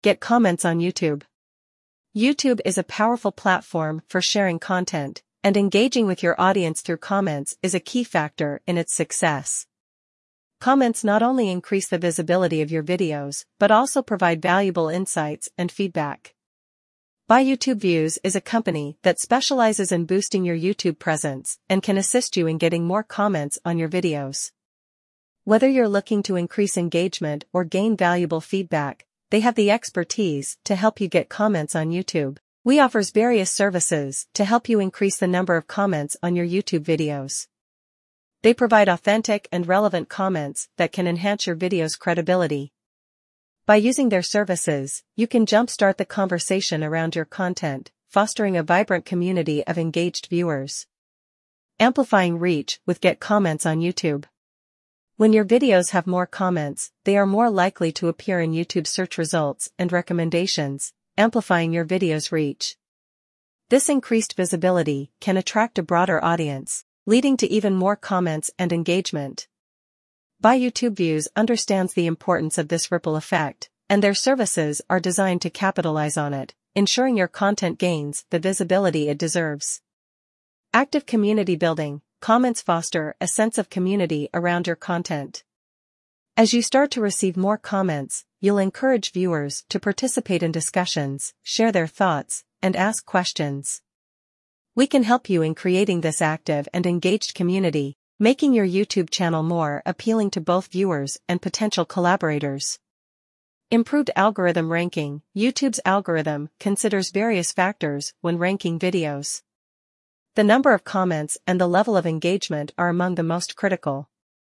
Get comments on YouTube. YouTube is a powerful platform for sharing content, and engaging with your audience through comments is a key factor in its success. Comments not only increase the visibility of your videos, but also provide valuable insights and feedback. Buy YouTube Views is a company that specializes in boosting your YouTube presence and can assist you in getting more comments on your videos. Whether you're looking to increase engagement or gain valuable feedback, they have the expertise to help you get comments on YouTube. We offers various services to help you increase the number of comments on your YouTube videos. They provide authentic and relevant comments that can enhance your video's credibility. By using their services, you can jumpstart the conversation around your content, fostering a vibrant community of engaged viewers. Amplifying reach with Get Comments on YouTube. When your videos have more comments, they are more likely to appear in YouTube search results and recommendations, amplifying your video's reach. This increased visibility can attract a broader audience, leading to even more comments and engagement. Buy YouTube Views understands the importance of this ripple effect, and their services are designed to capitalize on it, ensuring your content gains the visibility it deserves. Active community building. Comments foster a sense of community around your content. As you start to receive more comments, you'll encourage viewers to participate in discussions, share their thoughts, and ask questions. We can help you in creating this active and engaged community, making your YouTube channel more appealing to both viewers and potential collaborators. Improved algorithm ranking. YouTube's algorithm considers various factors when ranking videos. The number of comments and the level of engagement are among the most critical.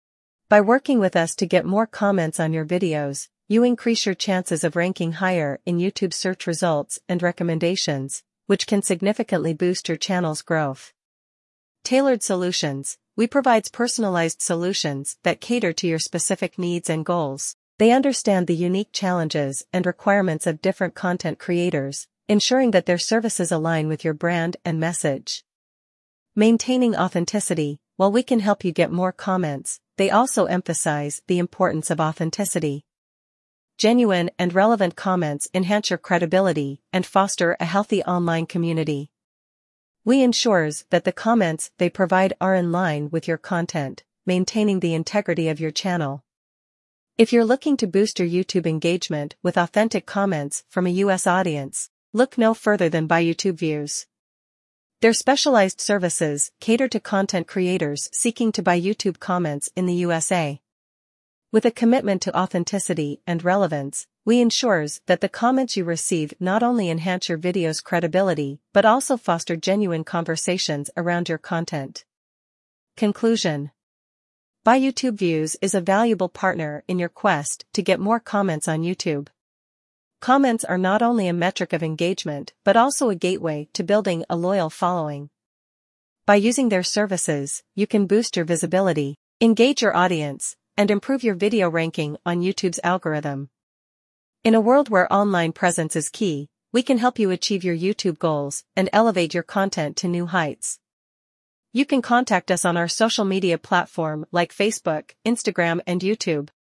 By working with us to get more comments on your videos, you increase your chances of ranking higher in YouTube search results and recommendations, which can significantly boost your channel's growth. Tailored solutions. We provide personalized solutions that cater to your specific needs and goals. They understand the unique challenges and requirements of different content creators, ensuring that their services align with your brand and message. Maintaining authenticity. While we can help you get more comments, they also emphasize the importance of authenticity. Genuine and relevant comments enhance your credibility and foster a healthy online community. We ensures that the comments they provide are in line with your content, maintaining the integrity of your channel. If you're looking to boost your YouTube engagement with authentic comments from a US audience, look no further than Buy YouTube Views. Their specialized services cater to content creators seeking to buy YouTube comments in the USA. With a commitment to authenticity and relevance, we ensures that the comments you receive not only enhance your video's credibility but also foster genuine conversations around your content. Conclusion. Buy YouTube Views is a valuable partner in your quest to get more comments on YouTube. Comments are not only a metric of engagement but also a gateway to building a loyal following. By using their services, you can boost your visibility, engage your audience, and improve your video ranking on YouTube's algorithm. In a world where online presence is key, we can help you achieve your YouTube goals and elevate your content to new heights. You can contact us on our social media platform like Facebook, Instagram, and YouTube.